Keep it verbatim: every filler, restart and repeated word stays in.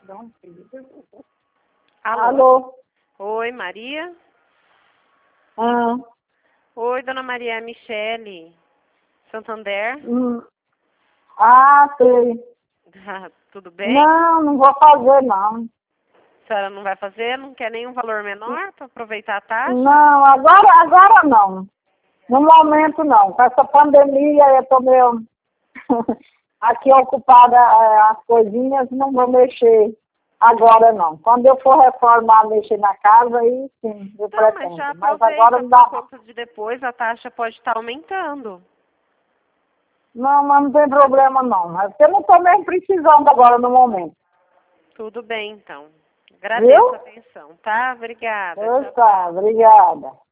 Alô? Alô? Oi, Maria? Ah, Oi, dona Maria, é Michele. Santander? hum. Ah, sei. Tudo bem? Não, não vou fazer, não. A senhora não vai fazer? Não quer nenhum valor menor para aproveitar a taxa? Não, agora, agora não. No momento não. Com essa pandemia eu estou meio aqui ocupada eh, as coisinhas, não vou mexer agora não. Quando eu for reformar, mexer na casa, aí sim, eu Não, mas pretendo. já Mas aproveita agora não por dá. conta de depois, a taxa pode estar aumentando. Não, mas não tem problema não. É porque eu não estou mesmo precisando agora no momento. Tudo bem, então. Agradeço Viu? a atenção, tá? Obrigada. Pois Tchau, tá, tchau. obrigada.